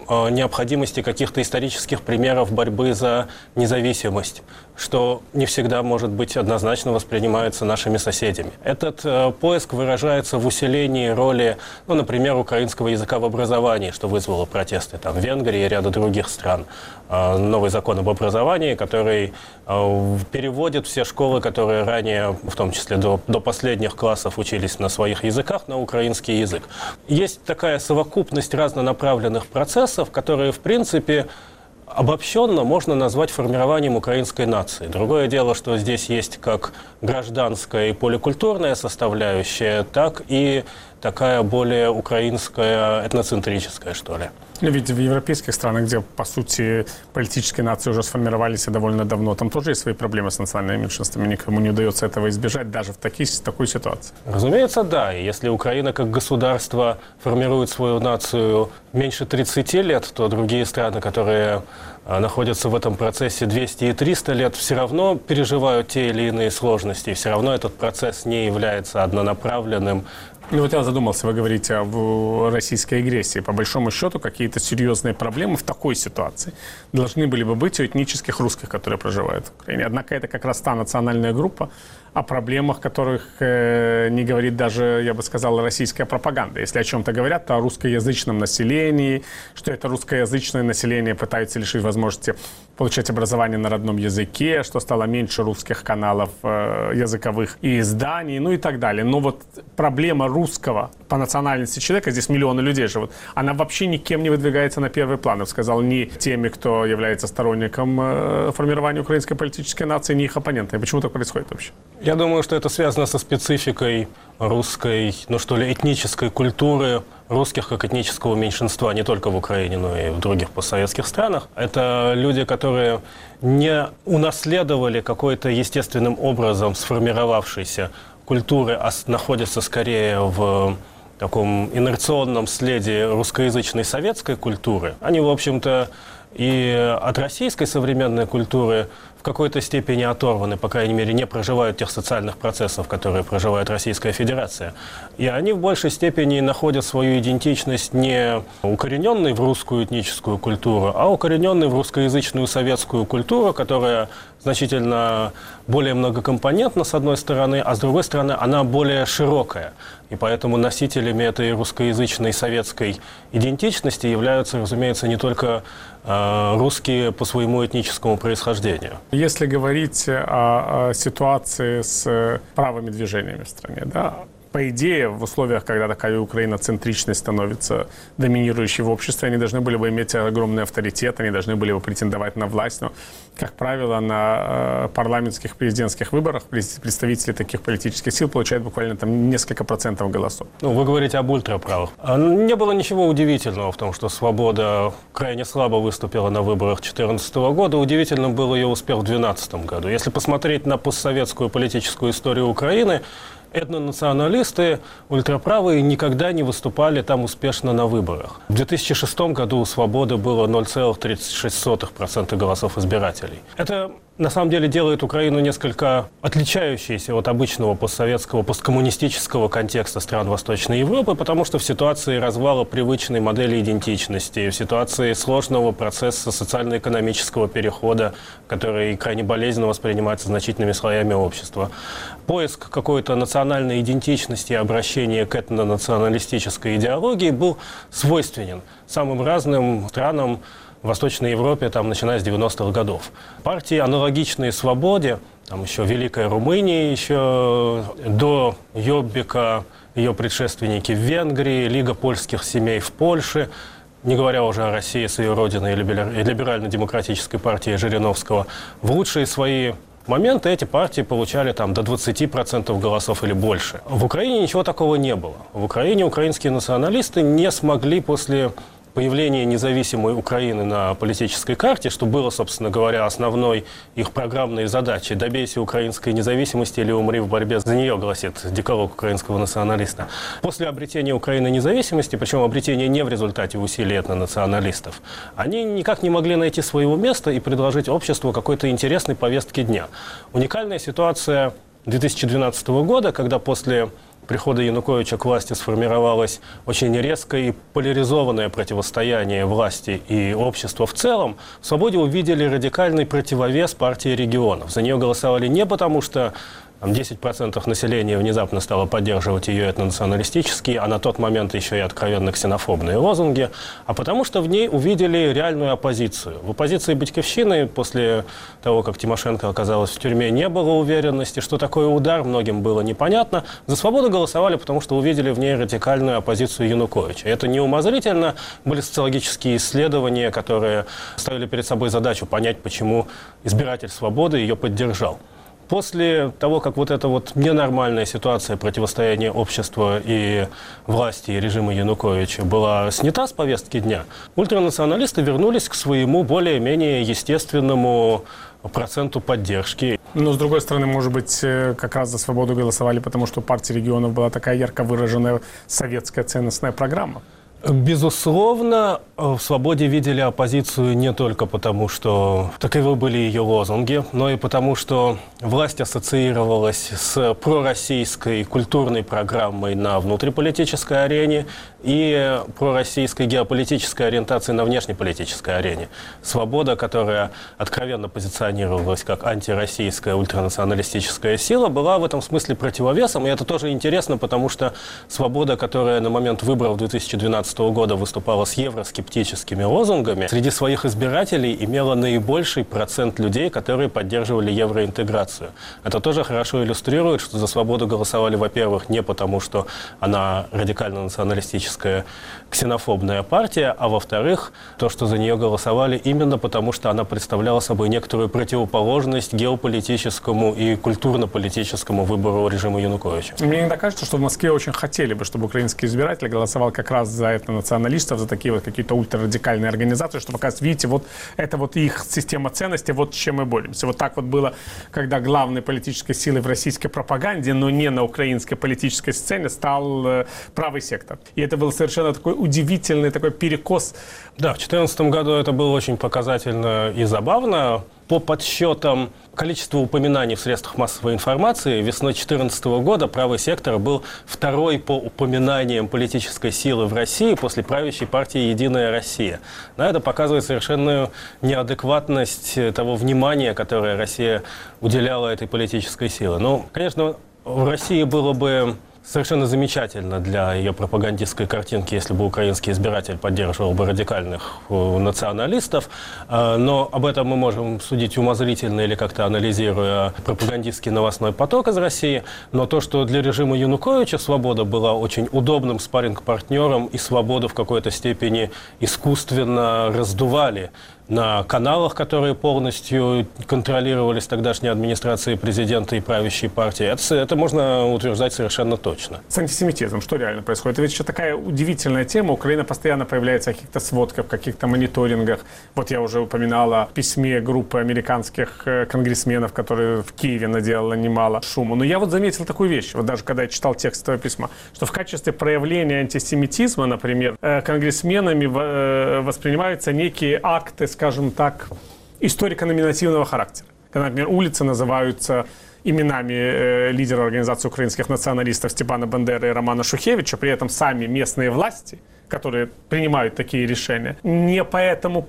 необходимости каких-то исторических примеров борьбы за независимость, что не всегда, может быть, однозначно воспринимается нашими соседями. Этот э, поиск выражается в усилении роли, ну, например, украинского языка в образовании, что вызвало протесты там, в Венгрии и ряда других стран. Э, новый закон об образовании, который э, переводит все школы, которые ранее, в том числе до, до последних классов, учились на своих языках, на украинский язык. Есть такая совокупность разнонаправленных процессов, которые, в принципе, обобщенно можно назвать формированием украинской нации. Другое дело, что здесь есть как гражданская и поликультурная составляющая, так и такая более украинская, этноцентрическая, что ли. Но ведь в европейских странах, где, по сути, политические нации уже сформировались довольно давно, там тоже есть свои проблемы с национальными меньшинствами. Никому не удается этого избежать даже в такой, в такой ситуации. Разумеется, да. И если Украина как государство формирует свою нацию меньше тридцати лет, то другие страны, которые находятся в этом процессе двести и триста лет, все равно переживают те или иные сложности. Все равно этот процесс не является однонаправленным. Ну вот я задумался, вы говорите о российской агрессии. По большому счету, какие-то серьезные проблемы в такой ситуации должны были бы быть у этнических русских, которые проживают в Украине. Однако это как раз та национальная группа, о проблемах которых э, не говорит даже, я бы сказал, российская пропаганда. Если о чем-то говорят, то о русскоязычном населении, что это русскоязычное население пытаются лишить возможности получать образование на родном языке, что стало меньше русских каналов э, языковых и изданий, ну и так далее. Но вот проблема русского по национальности человека, здесь миллионы людей живут, она вообще никем не выдвигается на первый план. Я бы сказал, ни теми, кто является сторонником э, формирования украинской политической нации, ни их оппонентами. Почему так происходит вообще? Я думаю, что это связано со спецификой русской, ну что ли, этнической культуры русских как этнического меньшинства не только в Украине, но и в других постсоветских странах. Это люди, которые не унаследовали какой-то естественным образом сформировавшейся культуры, а находятся скорее в таком инерционном следе русскоязычной советской культуры. Они, в общем-то, и от российской современной культуры в какой-то степени оторваны, по крайней мере, не проживают тех социальных процессов, которые проживает Российская Федерация. И они в большей степени находят свою идентичность не укорененной в русскую этническую культуру, а укорененной в русскоязычную советскую культуру, которая значительно более многокомпонентна, с одной стороны, а с другой стороны, она более широкая. И поэтому носителями этой русскоязычной советской идентичности являются, разумеется, не только э, русские по своему этническому происхождению. Если говорить о, о ситуации с правыми движениями в стране, да, по идее, в условиях, когда такая украиноцентричность становится доминирующей в обществе, они должны были бы иметь огромный авторитет, они должны были бы претендовать на власть. Но, как правило, на парламентских, президентских выборах представители таких политических сил получают буквально там несколько процентов голосов. Ну, вы говорите об ультраправых. Не было ничего удивительного в том, что «Свобода» крайне слабо выступила на выборах две тысячи четырнадцатого года. Удивительным был ее успех в две тысячи двенадцатом году. Если посмотреть на постсоветскую политическую историю Украины, этнонационалисты, ультраправые никогда не выступали там успешно на выборах. В две тысячи шестом году у «Свободы» было ноль целых тридцать шесть сотых процента голосов избирателей. Это на самом деле делает Украину несколько отличающейся от обычного постсоветского, посткоммунистического контекста стран Восточной Европы, потому что в ситуации развала привычной модели идентичности, в ситуации сложного процесса социально-экономического перехода, который крайне болезненно воспринимается значительными слоями общества, поиск какой-то национальной идентичности и обращение к этнонационалистической идеологии был свойственен самым разным странам в Восточной Европе, там, начиная с девяностых годов. Партии, аналогичные «Свободе», там еще Великая Румыния, еще до Йоббика, ее предшественники в Венгрии, Лига польских семей в Польше, не говоря уже о России с ее родиной и либерально-демократической партией Жириновского, в лучшие свои моменты эти партии получали там до двадцати процентов голосов или больше. В Украине ничего такого не было. В Украине украинские националисты не смогли после появление независимой Украины на политической карте, что было, собственно говоря, основной их программной задачей. «Добейся украинской независимости или умри в борьбе за нее», гласит декалог украинского националиста. После обретения Украины независимости, причем обретения не в результате усилий этнонационалистов, они никак не могли найти своего места и предложить обществу какой-то интересной повестки дня. Уникальная ситуация две тысячи двенадцатого года, когда после прихода Януковича к власти сформировалось очень резкое и поляризованное противостояние власти и общества в целом, в «Свободе» увидели радикальный противовес партии регионов. За нее голосовали не потому, что там, десять процентов населения внезапно стало поддерживать ее этнонационалистические, а на тот момент еще и откровенно ксенофобные лозунги, а потому что в ней увидели реальную оппозицию. В оппозиции Батькивщины после того, как Тимошенко оказалась в тюрьме, не было уверенности, что такое удар, многим было непонятно. За «Свободу» голосовали, потому что увидели в ней радикальную оппозицию Януковича. Это не умозрительно, были социологические исследования, которые ставили перед собой задачу понять, почему избиратель «Свободы» ее поддержал. После того, как вот эта вот ненормальная ситуация противостояния общества и власти, и режима Януковича была снята с повестки дня, ультранационалисты вернулись к своему более-менее естественному проценту поддержки. Но, с другой стороны, может быть, как раз за «Свободу» голосовали, потому что у партии регионов была такая ярко выраженная советская ценностная программа. Безусловно, в «Свободе» видели оппозицию не только потому, что таковы были ее лозунги, но и потому, что власть ассоциировалась с пророссийской культурной программой на внутриполитической арене и пророссийской геополитической ориентацией на внешнеполитической арене. «Свобода», которая откровенно позиционировалась как антироссийская ультранационалистическая сила, была в этом смысле противовесом. И это тоже интересно, потому что «Свобода», которая на момент выборов две тысячи двенадцатого года выступала с евроскептическими лозунгами, среди своих избирателей имела наибольший процент людей, которые поддерживали евроинтеграцию. Это тоже хорошо иллюстрирует, что за «Свободу» голосовали, во-первых, не потому, что она радикально-националистическая ксенофобная партия, а во-вторых, то, что за нее голосовали именно потому, что она представляла собой некоторую противоположность геополитическому и культурно-политическому выбору режима Януковича. Мне иногда кажется, что в Москве очень хотели бы, чтобы украинский избиратель голосовал как раз за этнонационалистов, за такие вот какие-то ультрарадикальные организации, чтобы показать, видите, вот это вот их система ценностей, вот с чем мы боремся. Вот так вот было, когда главной политической силой в российской пропаганде, но не на украинской политической сцене, стал э, правый сектор. И это был совершенно такой удивительный такой перекос. Да, в две тысячи четырнадцатом году это было очень показательно и забавно. По подсчетам количества упоминаний в средствах массовой информации, весной две тысячи четырнадцатого года правый сектор был второй по упоминаниям политической силы в России после правящей партии «Единая Россия». Да, это показывает совершенную неадекватность того внимания, которое Россия уделяла этой политической силе. Ну, конечно, в России было бы совершенно замечательно для ее пропагандистской картинки, если бы украинский избиратель поддерживал бы радикальных националистов. Но об этом мы можем судить умозрительно или как-то анализируя пропагандистский новостной поток из России. Но то, что для режима Януковича «Свобода» была очень удобным спарринг-партнером и «Свободу» в какой-то степени искусственно раздували на каналах, которые полностью контролировались тогдашней администрацией президента и правящей партии. Это, это можно утверждать совершенно точно. С антисемитизмом что реально происходит? Это ведь еще такая удивительная тема. Украина постоянно появляется в каких-то сводках, в каких-то мониторингах. Вот я уже упоминала о письме группы американских конгрессменов, которые в Киеве наделала немало шума. Но я вот заметил такую вещь, вот даже когда я читал текст этого письма, что в качестве проявления антисемитизма, например, конгрессменами воспринимаются некие акты, скажем так, историко-номинативного характера. Когда, например, улицы называются именами э, лидера организации украинских националистов Степана Бандеры и Романа Шухевича, при этом сами местные власти, которые принимают такие решения, не по этому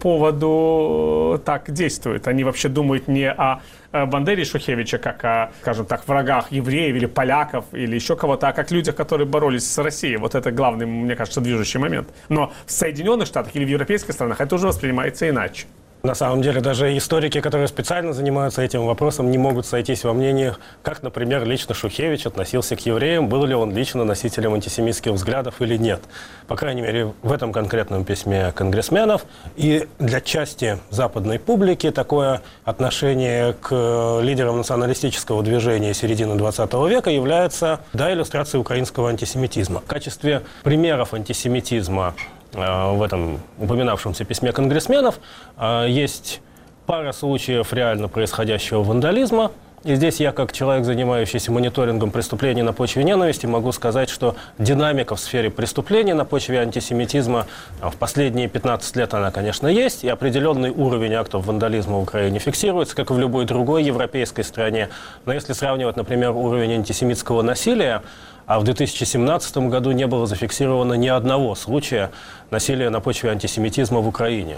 поводу так действуют. Они вообще думают не о Бандере и Шухевиче как о, скажем так, врагах евреев или поляков или еще кого-то, а как людях, которые боролись с Россией. Вот это главный, мне кажется, движущий момент. Но в Соединенных Штатах или в европейских странах это уже воспринимается иначе. На самом деле, даже историки, которые специально занимаются этим вопросом, не могут сойтись во мнениях, как, например, лично Шухевич относился к евреям, был ли он лично носителем антисемитских взглядов или нет. По крайней мере, в этом конкретном письме конгрессменов. И для части западной публики такое отношение к лидерам националистического движения середины двадцатого века является, да, иллюстрацией украинского антисемитизма. В качестве примеров антисемитизма в этом упоминавшемся письме конгрессменов есть пара случаев реально происходящего вандализма. И здесь я, как человек, занимающийся мониторингом преступлений на почве ненависти, могу сказать, что динамика в сфере преступлений на почве антисемитизма в последние пятнадцать лет она, конечно, есть, и определенный уровень актов вандализма в Украине фиксируется, как и в любой другой европейской стране. Но если сравнивать, например, уровень антисемитского насилия, а в две тысячи семнадцатом году не было зафиксировано ни одного случая насилия на почве антисемитизма в Украине.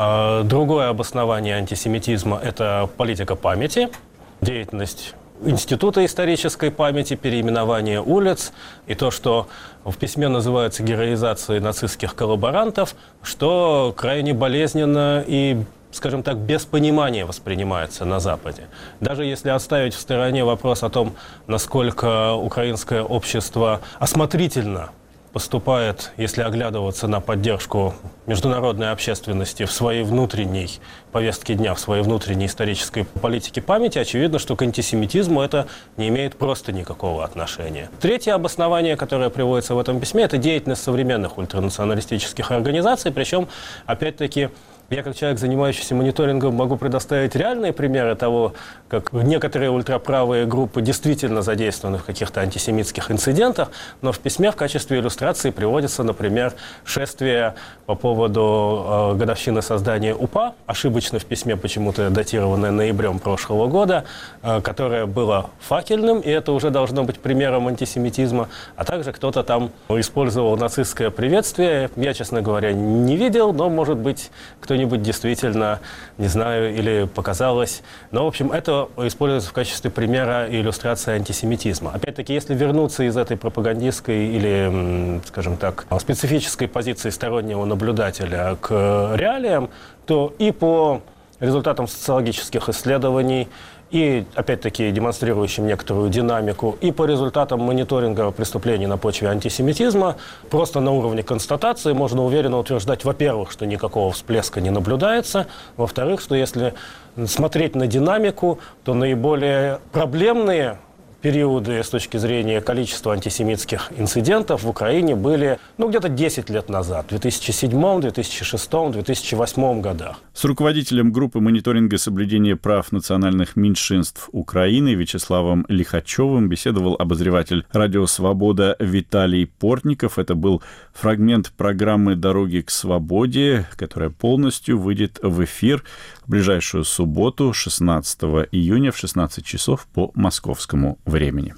Другое обоснование антисемитизма – это политика памяти, деятельность Института исторической памяти, переименование улиц и то, что в письме называется героизацией нацистских коллаборантов, что крайне болезненно и, скажем так, без понимания воспринимается на Западе. Даже если оставить в стороне вопрос о том, насколько украинское общество осмотрительно поступает, если оглядываться на поддержку международной общественности в своей внутренней повестке дня, в своей внутренней исторической политике памяти, очевидно, что к антисемитизму это не имеет просто никакого отношения. Третье обоснование, которое приводится в этом письме, это деятельность современных ультранационалистических организаций, причем, опять-таки, я, как человек, занимающийся мониторингом, могу предоставить реальные примеры того, как некоторые ультраправые группы действительно задействованы в каких-то антисемитских инцидентах, но в письме в качестве иллюстрации приводится, например, шествие по поводу э, годовщины создания УПА, ошибочно в письме почему-то датированное ноябрем прошлого года, э, которое было факельным, и это уже должно быть примером антисемитизма, а также кто-то там использовал нацистское приветствие. Я, честно говоря, не видел, но, может быть, кто-нибудь действительно, не знаю, или показалось. Но, в общем, это используется в качестве примера и иллюстрации антисемитизма. Опять-таки, если вернуться из этой пропагандистской или, скажем так, специфической позиции стороннего наблюдателя к реалиям, то и по результатам социологических исследований, и, опять-таки, демонстрирующим некоторую динамику, и по результатам мониторинга преступлений на почве антисемитизма, просто на уровне констатации можно уверенно утверждать, во-первых, что никакого всплеска не наблюдается, во-вторых, что если смотреть на динамику, то наиболее проблемные периоды с точки зрения количества антисемитских инцидентов в Украине были, ну, где-то десять лет назад, в две тысячи седьмом, две тысячи шестом, две тысячи восьмом годах. С руководителем группы мониторинга соблюдения прав национальных меньшинств Украины Вячеславом Лихачевым беседовал обозреватель «Радио Свобода» Виталий Портников. Это был фрагмент программы «Дороги к свободе», которая полностью выйдет в эфир в ближайшую субботу, шестнадцатого июня в шестнадцать часов по московскому времени.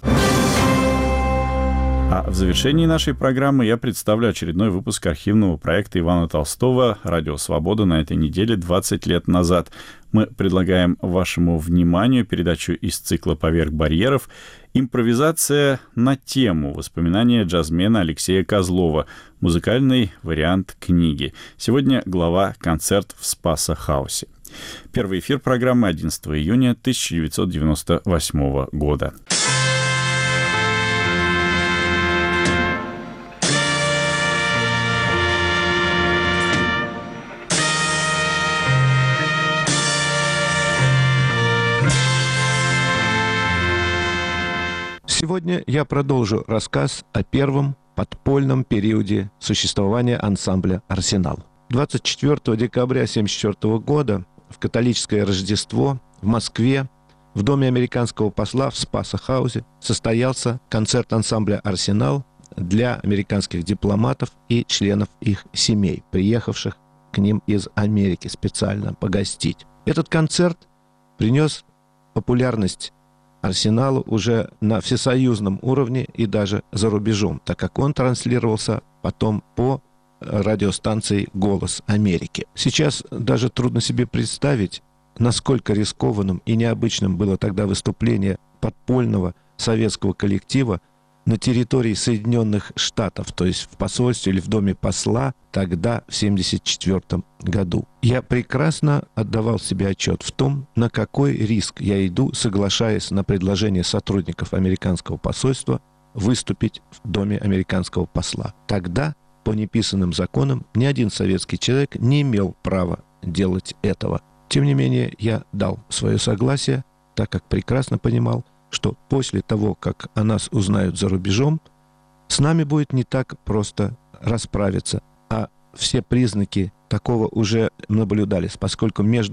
А в завершении нашей программы я представлю очередной выпуск архивного проекта Ивана Толстого «Радио Свобода» на этой неделе двадцать лет назад. Мы предлагаем вашему вниманию передачу из цикла «Поверх барьеров» «Импровизация на тему. Воспоминания джазмена Алексея Козлова. Музыкальный вариант книги». Сегодня глава «Концерт в Спаса-хаусе». Первый эфир программы одиннадцатого июня тысяча девятьсот девяносто восьмого года. Сегодня я продолжу рассказ о первом подпольном периоде существования ансамбля «Арсенал». двадцать четвёртого декабря тысяча девятьсот семьдесят четвёртого года в католическое Рождество в Москве в доме американского посла в Спаса-хаусе состоялся концерт ансамбля «Арсенал» для американских дипломатов и членов их семей, приехавших к ним из Америки специально погостить. Этот концерт принес популярность «Арсеналу» уже на всесоюзном уровне и даже за рубежом, так как он транслировался потом по радиостанции «Голос Америки». Сейчас даже трудно себе представить, насколько рискованным и необычным было тогда выступление подпольного советского коллектива на территории Соединенных Штатов, то есть в посольстве или в доме посла тогда, в семьдесят четвёртом году. Я прекрасно отдавал себе отчет в том, на какой риск я иду, соглашаясь на предложение сотрудников американского посольства выступить в доме американского посла. Тогда по неписанным законам ни один советский человек не имел права делать этого. Тем не менее, я дал свое согласие, так как прекрасно понимал, что после того, как о нас узнают за рубежом, с нами будет не так просто расправиться, а все признаки такого уже наблюдались, поскольку между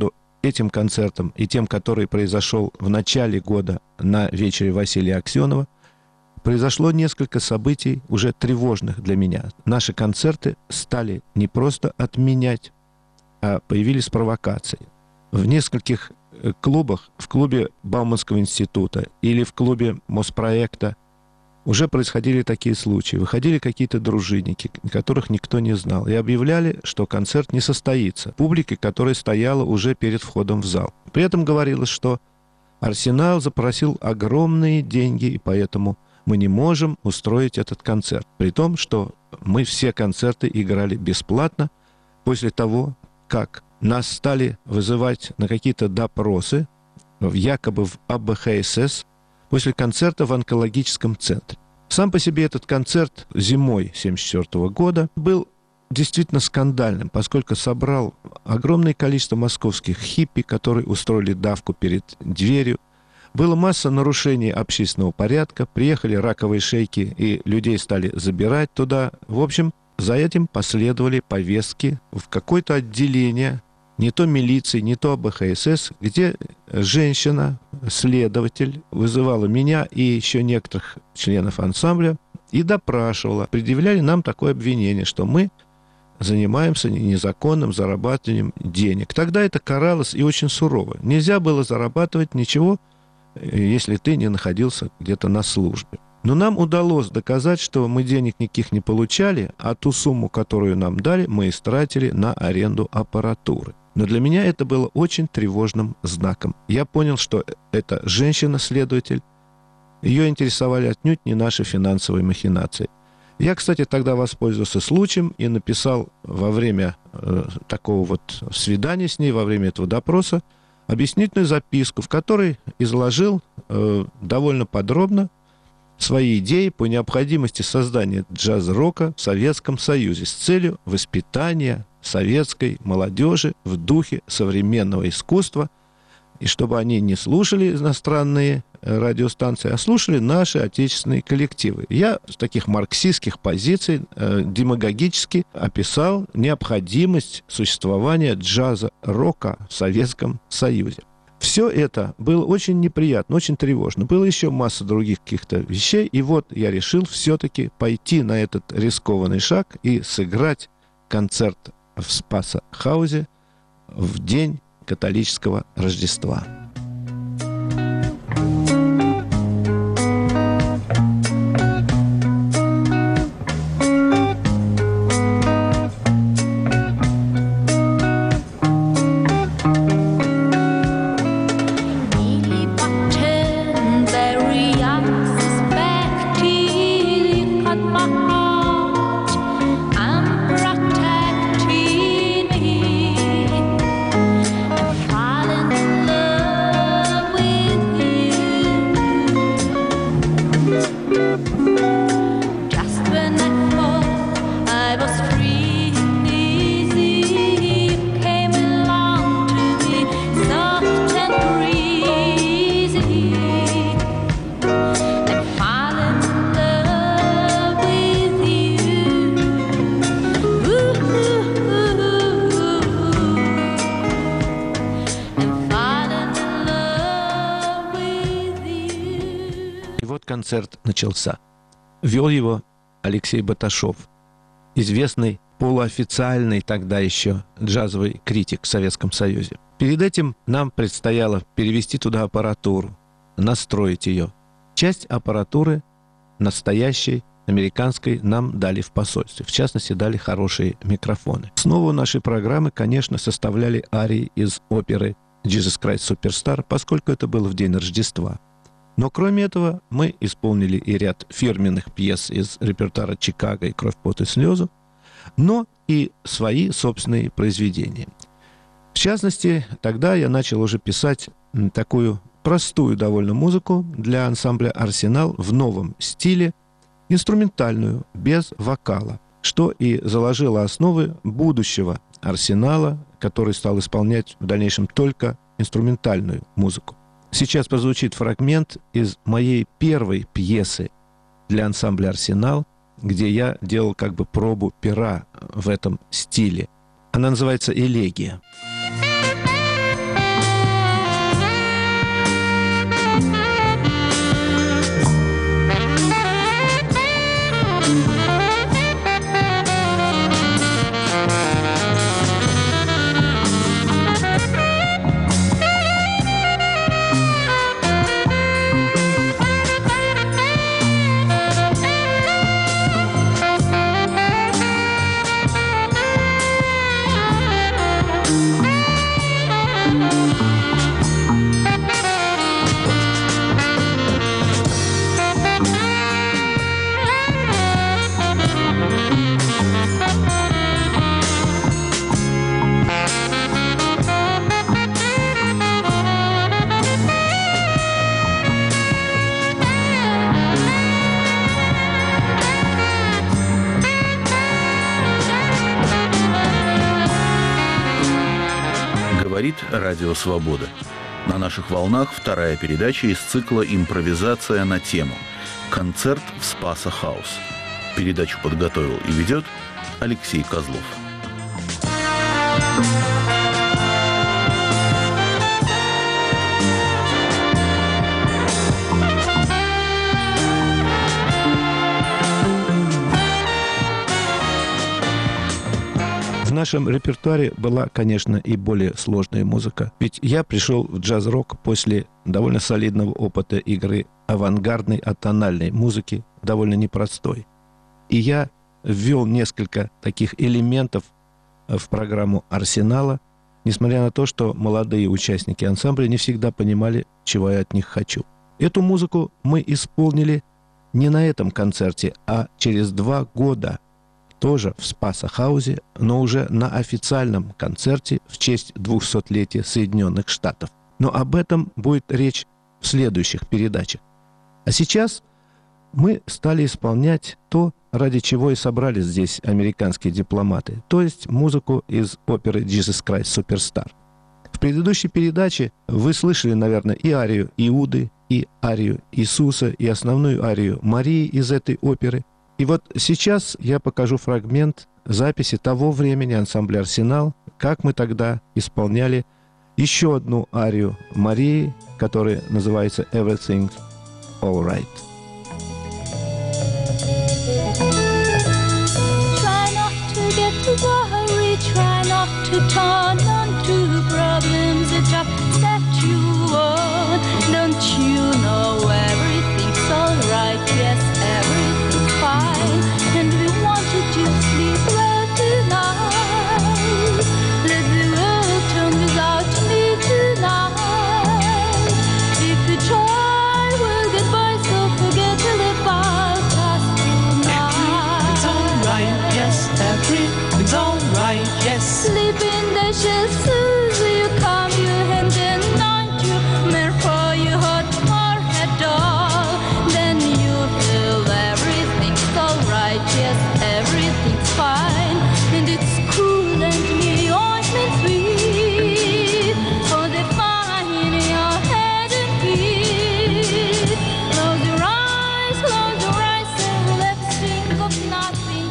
этим концертом и тем, который произошел в начале года на вечере Василия Аксенова, произошло несколько событий уже тревожных для меня. Наши концерты стали не просто отменять, а появились провокации. В нескольких клубах, в клубе Бауманского института или в клубе Моспроекта уже происходили такие случаи. Выходили какие-то дружинники, которых никто не знал, и объявляли, что концерт не состоится. Публике, которая стояла уже перед входом в зал. При этом говорилось, что Арсенал запросил огромные деньги, и поэтому мы не можем устроить этот концерт. При том, что мы все концерты играли бесплатно после того, как нас стали вызывать на какие-то допросы, якобы в А Бэ Ха Эс Эс, после концерта в онкологическом центре. Сам по себе этот концерт зимой тысяча девятьсот семьдесят четвёртого года был действительно скандальным, поскольку собрал огромное количество московских хиппи, которые устроили давку перед дверью. Была масса нарушений общественного порядка, приехали раковые шейки, и людей стали забирать туда. В общем, за этим последовали повестки в какое-то отделение, не то милиции, не то А Бэ Ха Эс Эс, где женщина, следователь, вызывала меня и еще некоторых членов ансамбля и допрашивала. Предъявляли нам такое обвинение, что мы занимаемся незаконным зарабатыванием денег. Тогда это каралось и очень сурово. Нельзя было зарабатывать ничего, если ты не находился где-то на службе. Но нам удалось доказать, что мы денег никаких не получали, а ту сумму, которую нам дали, мы истратили на аренду аппаратуры. Но для меня это было очень тревожным знаком. Я понял, что эта женщина-следователь, ее интересовали отнюдь не наши финансовые махинации. Я, кстати, тогда воспользовался случаем и написал во время э, такого вот свидания с ней, во время этого допроса, объяснительную записку, в которой изложил э, довольно подробно свои идеи по необходимости создания джаз-рока в Советском Союзе с целью воспитания советской молодежи в духе современного искусства, и чтобы они не слушали иностранные радиостанции, а слушали наши отечественные коллективы. Я с таких марксистских позиций э, демагогически описал необходимость существования джаза-рока в Советском Союзе. Все это было очень неприятно, очень тревожно. Было еще масса других каких-то вещей, и вот я решил все-таки пойти на этот рискованный шаг и сыграть концерт в Спас-хаузе в день католического Рождества. Концерт начался. Вел его Алексей Баташов, известный полуофициальный тогда еще джазовый критик в Советском Союзе. Перед этим нам предстояло перевести туда аппаратуру, настроить ее. Часть аппаратуры настоящей американской нам дали в посольстве. В частности, дали хорошие микрофоны. Основу нашей программы, конечно, составляли арии из оперы «Jesus Christ Superstar», поскольку это было в день Рождества. Но кроме этого мы исполнили и ряд фирменных пьес из репертуара «Чикаго» и «Кровь, пот и слезы», но и свои собственные произведения. В частности, тогда я начал уже писать такую простую довольно музыку для ансамбля «Арсенал» в новом стиле, инструментальную, без вокала, что и заложило основы будущего «Арсенала», который стал исполнять в дальнейшем только инструментальную музыку. Сейчас прозвучит фрагмент из моей первой пьесы для ансамбля «Арсенал», где я делал как бы пробу пера в этом стиле. Она называется «Элегия». Говорит Радио Свобода. На наших волнах вторая передача из цикла «Импровизация на тему». Концерт в Спаса-хаус. Передачу подготовил и ведет Алексей Козлов. В нашем репертуаре была, конечно, и более сложная музыка. Ведь я пришел в джаз-рок после довольно солидного опыта игры авангардной атональной музыки, довольно непростой. И я ввел несколько таких элементов в программу «Арсенала», несмотря на то, что молодые участники ансамбля не всегда понимали, чего я от них хочу. Эту музыку мы исполнили не на этом концерте, а через два года, тоже в Спаса-хаусе, но уже на официальном концерте в честь двухсотлетия Соединенных Штатов. Но об этом будет речь в следующих передачах. А сейчас мы стали исполнять то, ради чего и собрались здесь американские дипломаты, то есть музыку из оперы «Jesus Christ Superstar». В предыдущей передаче вы слышали, наверное, и арию Иуды, и арию Иисуса, и основную арию Марии из этой оперы. И вот сейчас я покажу фрагмент записи того времени ансамбля «Арсенал», как мы тогда исполняли еще одну арию Марии, которая называется «Everything's All Right». Try not to get worried, try not to turn on to problems that upset you on. Don't you know everything's all right? Yes, everything's fine, and we wanted you to sleep well tonight. Let the world turn without me tonight. If you try, we'll get by, so forget to live out us tonight. Everything's alright, yes, everything's alright, yes. Sleep in the shells, Susie, you calm your hand and not you, mere for your hot forehead doll. Then you feel everything's alright, yes, everything's fine, and it's cool and me ointment sweet for the fine in your head and feet. Close your eyes, close your eyes, and let's think of nothing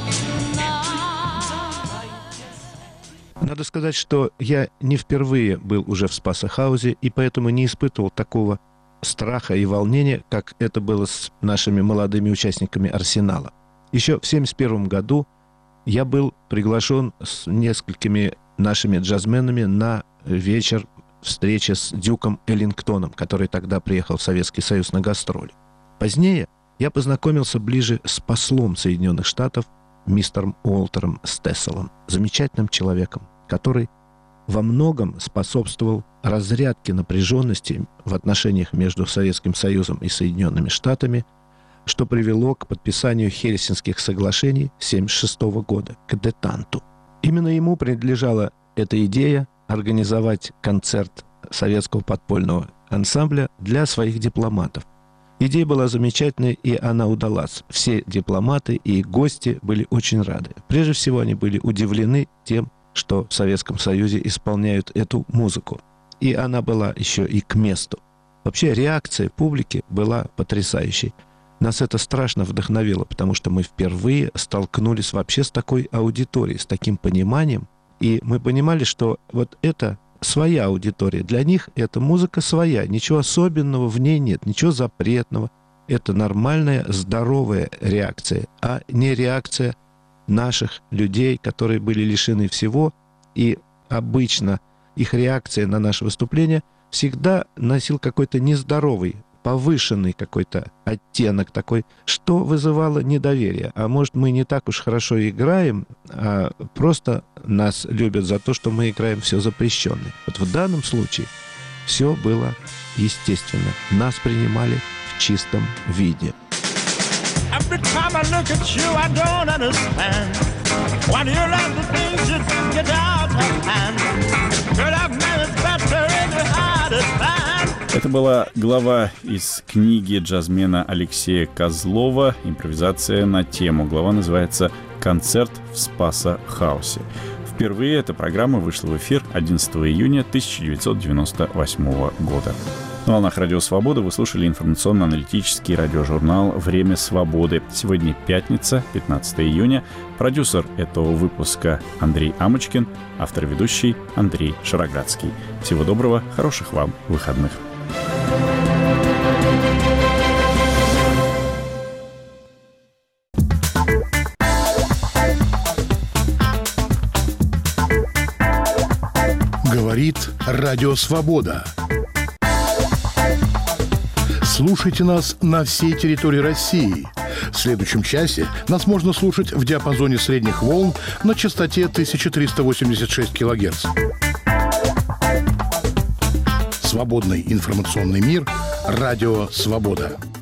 tonight. Надо сказать, что я не впервые был уже в Спаса-хаусе, и поэтому не испытывал такого страха и волнения, как это было с нашими молодыми участниками «Арсенала». Еще в семьдесят первом году я был приглашен с несколькими нашими джазменами на вечер встречи с Дюком Эллингтоном, который тогда приехал в Советский Союз на гастроли. Позднее я познакомился ближе с послом Соединенных Штатов мистером Уолтером Стесселом, замечательным человеком, который во многом способствовал разрядке напряженности в отношениях между Советским Союзом и Соединенными Штатами, что привело к подписанию Хельсинских соглашений тысяча девятьсот семьдесят шестого года, к детанту. Именно ему принадлежала эта идея организовать концерт советского подпольного ансамбля для своих дипломатов. Идея была замечательной, и она удалась. Все дипломаты и гости были очень рады. Прежде всего, они были удивлены тем, что в Советском Союзе исполняют эту музыку. И она была еще и к месту. Вообще реакция публики была потрясающей. Нас это страшно вдохновило, потому что мы впервые столкнулись вообще с такой аудиторией, с таким пониманием. И мы понимали, что вот это своя аудитория. Для них эта музыка своя. Ничего особенного в ней нет, ничего запретного. Это нормальная, здоровая реакция, а не реакция наших людей, которые были лишены всего. И обычно их реакция на наше выступление всегда носил какой-то нездоровый, повышенный какой-то оттенок такой, что вызывало недоверие. А может, мы не так уж хорошо играем, а просто нас любят за то, что мы играем все запрещенное. Вот в данном случае все было естественно. Нас принимали в чистом виде. Every time I look at you, I don't understand. Why do you let the things just get out of hand? Could have made it better if you had a plan. Это была глава из книги джазмена Алексея Козлова «Импровизация на тему». Глава называется «Концерт в Спаса-хаусе». В Впервые эта программа вышла в эфир одиннадцатого июня тысяча девятьсот девяносто восьмого года. На волнах Радио Свобода вы слушали информационно-аналитический радиожурнал «Время свободы». Сегодня пятница, пятнадцатого июня. Продюсер этого выпуска Андрей Амочкин, автор-ведущий Андрей Шароградский. Всего доброго, хороших вам выходных. Говорит Радио Свобода. Слушайте нас на всей территории России. В следующем часе нас можно слушать в диапазоне средних волн на частоте тысяча триста восемьдесят шесть килогерц. Свободный информационный мир. Радио Свобода.